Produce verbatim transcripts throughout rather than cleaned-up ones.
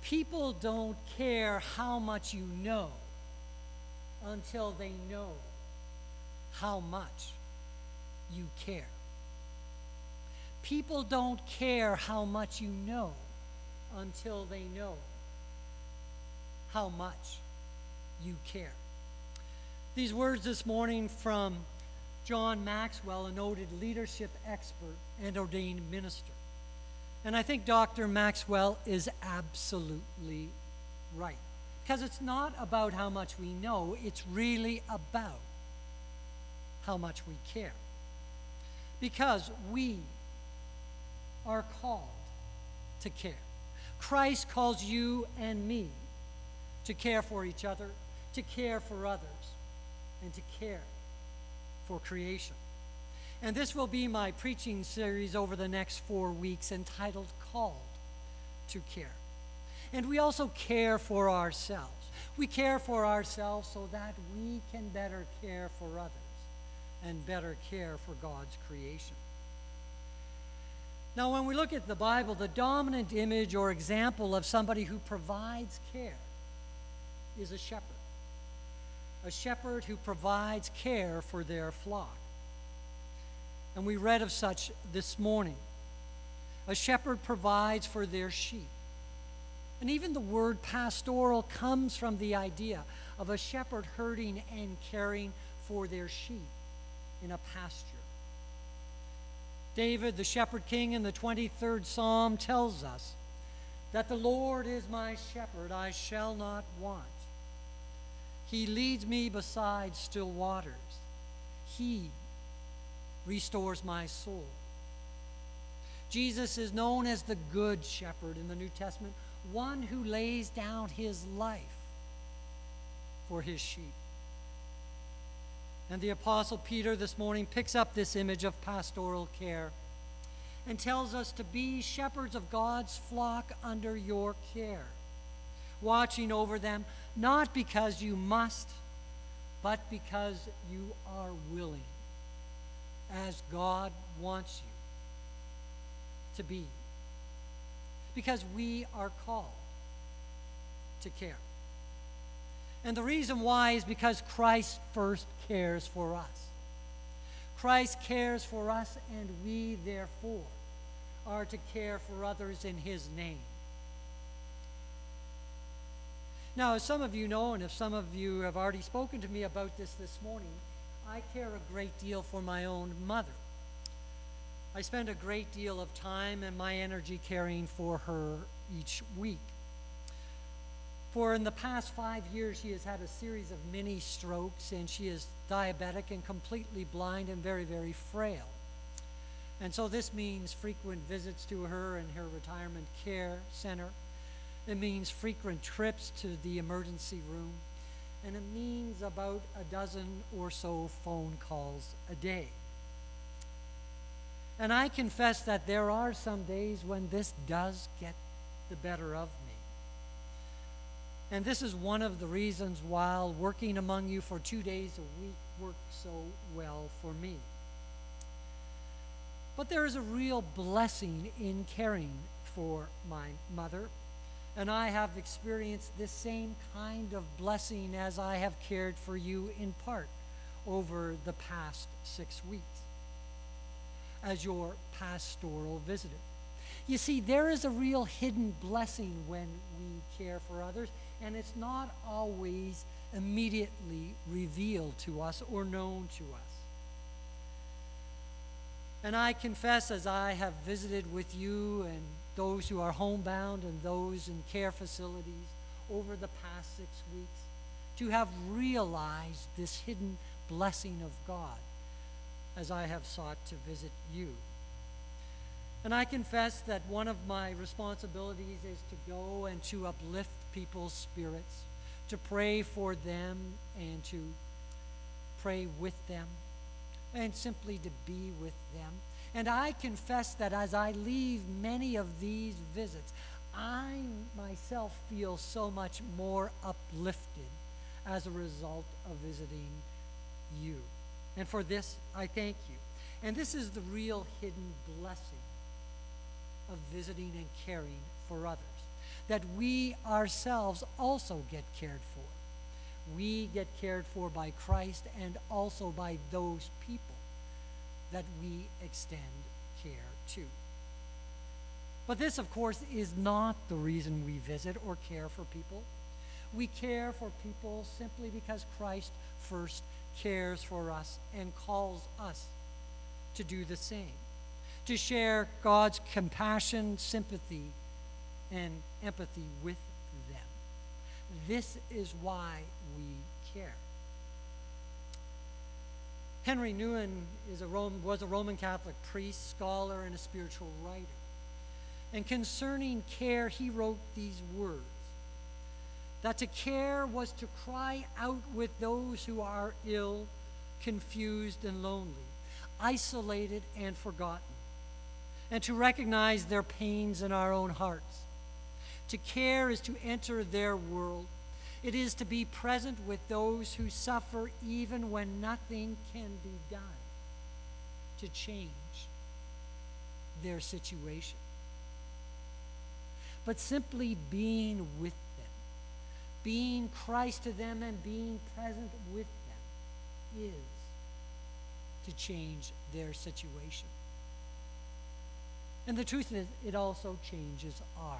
People don't care how much you know until they know how much you care. People don't care how much you know until they know how much you care. These words this morning from John Maxwell, a noted leadership expert and ordained minister. And I think Doctor Maxwell is absolutely right. Because it's not about how much we know, it's really about how much we care. Because we are called to care. Christ calls you and me to care for each other, to care for others, and to care for creation. And this will be my preaching series over the next four weeks entitled Called to Care. And we also care for ourselves. We care for ourselves so that we can better care for others and better care for God's creation. Now, when we look at the Bible, the dominant image or example of somebody who provides care is a shepherd. A shepherd who provides care for their flock. And we read of such this morning. A shepherd provides for their sheep. And even the word pastoral comes from the idea of a shepherd herding and caring for their sheep in a pasture. David, the shepherd king, in the twenty-third Psalm tells us that the Lord is my shepherd, I shall not want. He leads me beside still waters. He restores my soul. Jesus is known as the Good Shepherd in the New Testament, one who lays down his life for his sheep. And the Apostle Peter this morning picks up this image of pastoral care and tells us to be shepherds of God's flock under your care, watching over them, not because you must, but because you are willing, as God wants you to be. Because we are called to care. And the reason why is because Christ first cares for us. Christ cares for us, and we, therefore, are to care for others in his name. Now, as some of you know, and if some of you have already spoken to me about this this morning, I care a great deal for my own mother. I spend a great deal of time and my energy caring for her each week. For in the past five years, she has had a series of mini strokes, and she is diabetic and completely blind and very, very frail. And so this means frequent visits to her in her retirement care center. It means frequent trips to the emergency room. And it means about a dozen or so phone calls a day. And I confess that there are some days when this does get the better of me. And this is one of the reasons why working among you for two days a week worked so well for me. But there is a real blessing in caring for my mother. And I have experienced this same kind of blessing as I have cared for you in part over the past six weeks as your pastoral visitor. You see, there is a real hidden blessing when we care for others, and it's not always immediately revealed to us or known to us. And I confess, as I have visited with you and those who are homebound and those in care facilities over the past six weeks, to have realized this hidden blessing of God as I have sought to visit you. And I confess that one of my responsibilities is to go and to uplift people's spirits, to pray for them and to pray with them, and simply to be with them. And I confess that as I leave many of these visits, I myself feel so much more uplifted as a result of visiting you. And for this, I thank you. And this is the real hidden blessing of visiting and caring for others. that we ourselves also get cared for. We get cared for by Christ and also by those people that we extend care to. But this, of course, is not the reason we visit or care for people. We care for people simply because Christ first cares for us and calls us to do the same, to share God's compassion, sympathy, and empathy with them. This is why we care. Henry Nouwen is a Rome, was a Roman Catholic priest, scholar, and a spiritual writer. And concerning care, he wrote these words, that to care was to cry out with those who are ill, confused, and lonely, isolated and forgotten, and to recognize their pains in our own hearts. To care is to enter their world. It is to be present with those who suffer even when nothing can be done to change their situation. But simply being with them, being Christ to them and being present with them is to change their situation. And the truth is, it also changes ours.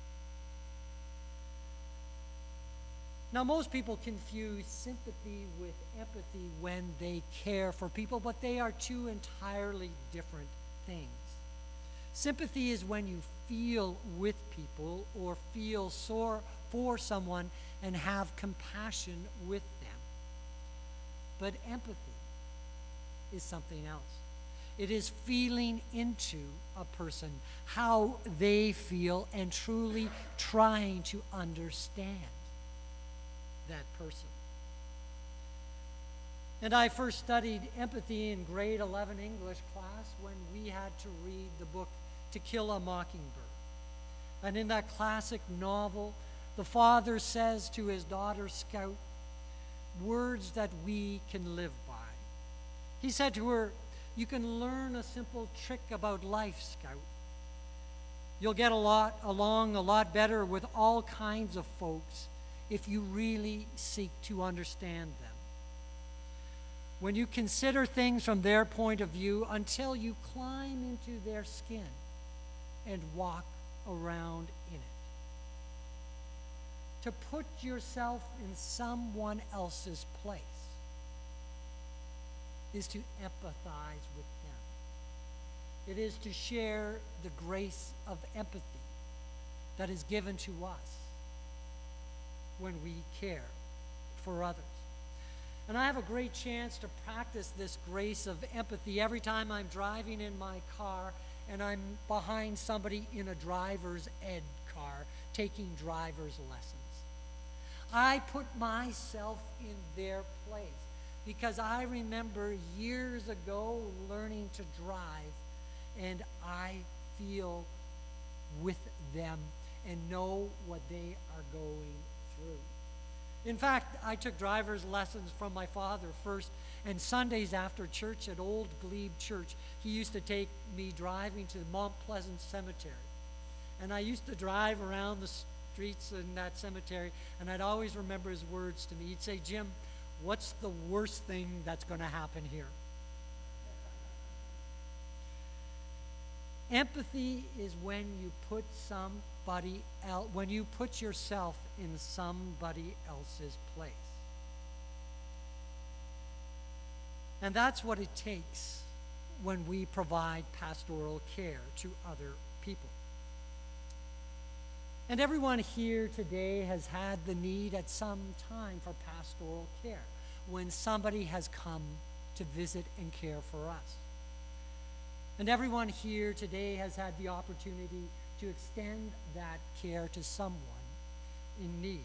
Now, most people confuse sympathy with empathy when they care for people, but they are two entirely different things. Sympathy is when you feel with people or feel sore for someone and have compassion with them. But empathy is something else. It is feeling into a person, how they feel, and truly trying to understand that person. And I first studied empathy in grade eleven English class when we had to read the book To Kill a Mockingbird. And in that classic novel, the father says to his daughter Scout words that we can live by. He said to her, "You can learn a simple trick about life, Scout. You'll get a lot along a lot better with all kinds of folks if you really seek to understand them. When you consider things from their point of view until you climb into their skin and walk around in it. To put yourself in someone else's place is to empathize with them. It is to share the grace of empathy that is given to us when we care for others. And I have a great chance to practice this grace of empathy every time I'm driving in my car and I'm behind somebody in a driver's ed car taking driver's lessons. I put myself in their place because I remember years ago learning to drive, and I feel with them and know what they are going through. In fact, I took driver's lessons from my father first, and Sundays after church at Old Glebe Church, he used to take me driving to Mount Pleasant Cemetery. And I used to drive around the streets in that cemetery, and I'd always remember his words to me. He'd say, "Jim, what's the worst thing that's going to happen here?" Empathy is when you put somebody else, when you put yourself in somebody else's place. And that's what it takes when we provide pastoral care to other people. And everyone here today has had the need at some time for pastoral care when somebody has come to visit and care for us. And everyone here today has had the opportunity to extend that care to someone in need.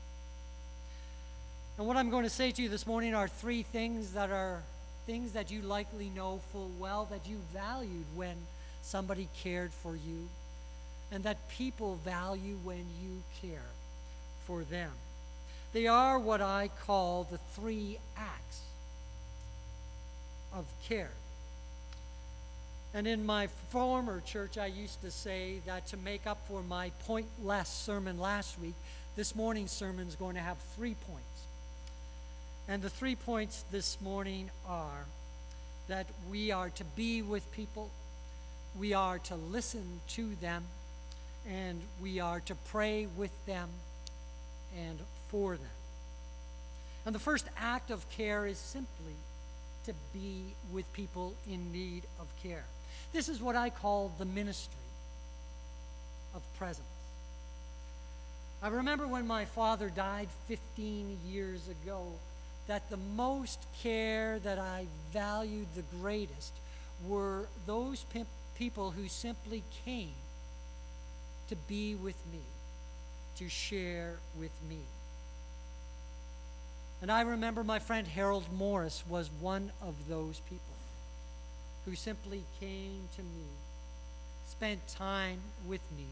And what I'm going to say to you this morning are three things that are things that you likely know full well that you valued when somebody cared for you, and that people value when you care for them. They are what I call the three acts of care. And in my former church, I used to say that to make up for my pointless sermon last week, this morning's sermon is going to have three points. And the three points this morning are that we are to be with people, we are to listen to them, and we are to pray with them and for them. And the first act of care is simply to be with people in need of care. This is what I call the ministry of presence. I remember when my father died fifteen years ago, that the most care that I valued the greatest were those pe- people who simply came to be with me, to share with me. And I remember my friend Harold Morris was one of those people who simply came to me, spent time with me,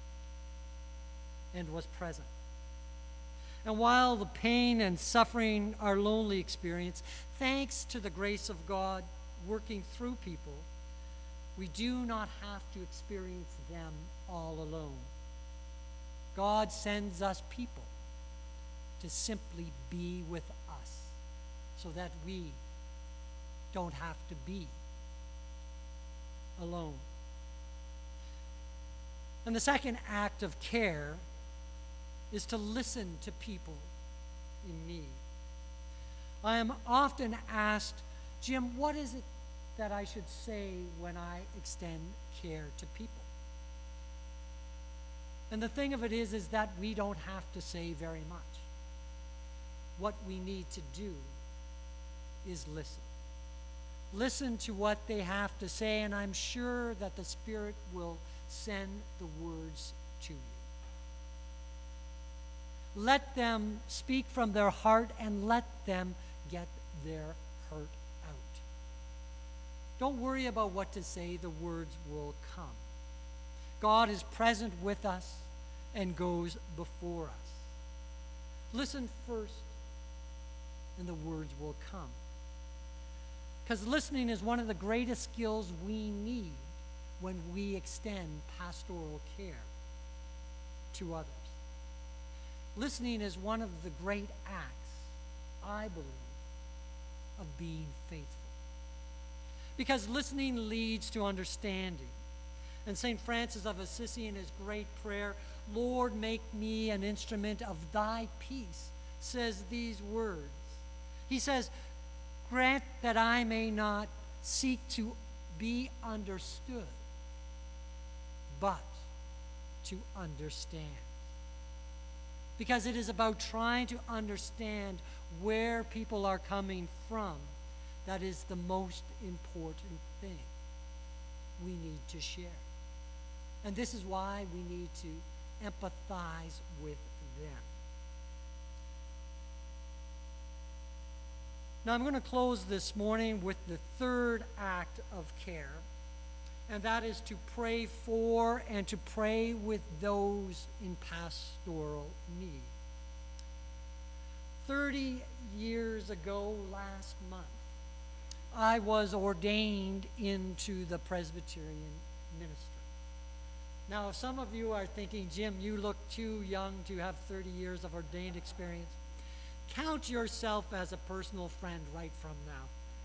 and was present. And while the pain and suffering are lonely experience, thanks to the grace of God working through people, we do not have to experience them all alone. God sends us people to simply be with us so that we don't have to be alone. And the second act of care is to listen to people in need. I am often asked, Jim, what is it that I should say when I extend care to people? And the thing of it is, is that we don't have to say very much. What we need to do is listen. Listen to what they have to say, and I'm sure that the Spirit will send the words to you. Let them speak from their heart and let them get their hurt out. Don't worry about what to say, the words will come. God is present with us and goes before us. Listen first, and the words will come. Because listening is one of the greatest skills we need when we extend pastoral care to others. Listening is one of the great acts, I believe, of being faithful. Because listening leads to understanding. And Saint Francis of Assisi, in his great prayer, Lord, make me an instrument of thy peace, says these words. He says, grant that I may not seek to be understood, but to understand. Because it is about trying to understand where people are coming from that is the most important thing we need to share. And this is why we need to empathize with them. Now I'm going to close this morning with the third act of care, and that is to pray for and to pray with those in pastoral need. Thirty years ago last month, I was ordained into the Presbyterian ministry. Now, some of you are thinking, Jim, you look too young to have thirty years of ordained experience. Count yourself as a personal friend right from now.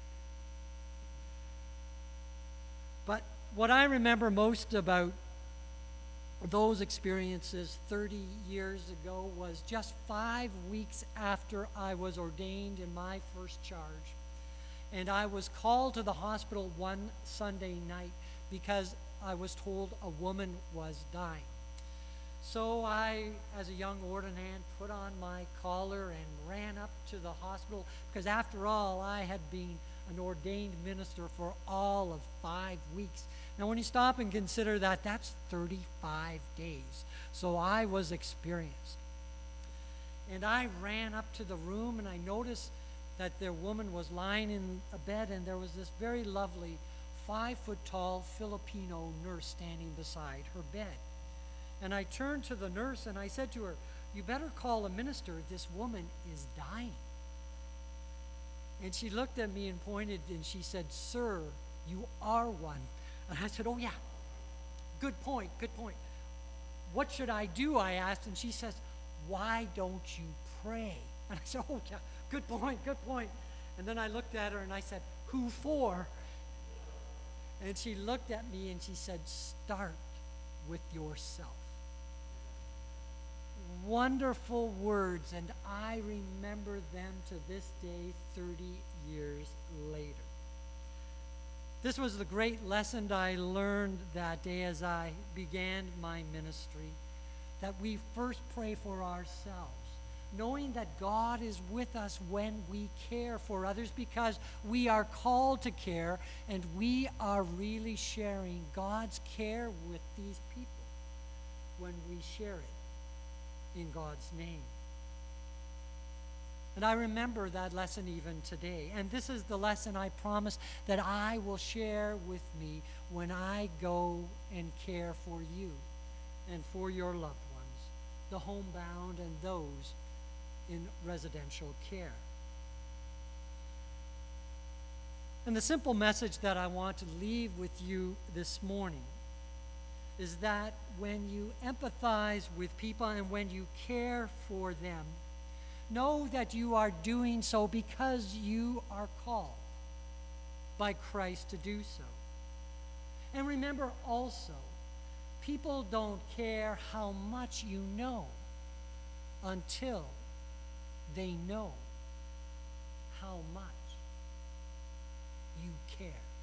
But what I remember most about those experiences thirty years ago was just five weeks after I was ordained in my first charge. And I was called to the hospital one Sunday night because I was told a woman was dying. So I, as a young ordinand, put on my collar and ran up to the hospital because after all, I had been an ordained minister for all of five weeks. Now when you stop and consider that, that's thirty-five days. So I was experienced. And I ran up to the room and I noticed that their woman was lying in a bed and there was this very lovely five-foot-tall Filipino nurse standing beside her bed. And I turned to the nurse and I said to her, you better call a minister, this woman is dying. And she looked at me and pointed and she said, sir, you are one. And I said, oh, yeah, good point, good point. What should I do, I asked, and she says, why don't you pray? And I said, oh, yeah, good point, good point. And then I looked at her and I said, who for? And she looked at me and she said, start with yourself. Wonderful words, and I remember them to this day, thirty years later. This was the great lesson I learned that day as I began my ministry, that we first pray for ourselves, knowing that God is with us when we care for others, because we are called to care, and we are really sharing God's care with these people when we share it in God's name. And I remember that lesson even today. And this is the lesson I promise that I will share with me when I go and care for you and for your loved ones, the homebound and those in residential care. And the simple message that I want to leave with you this morning is that when you empathize with people and when you care for them, know that you are doing so because you are called by Christ to do so. And remember also, people don't care how much you know until they know how much you care.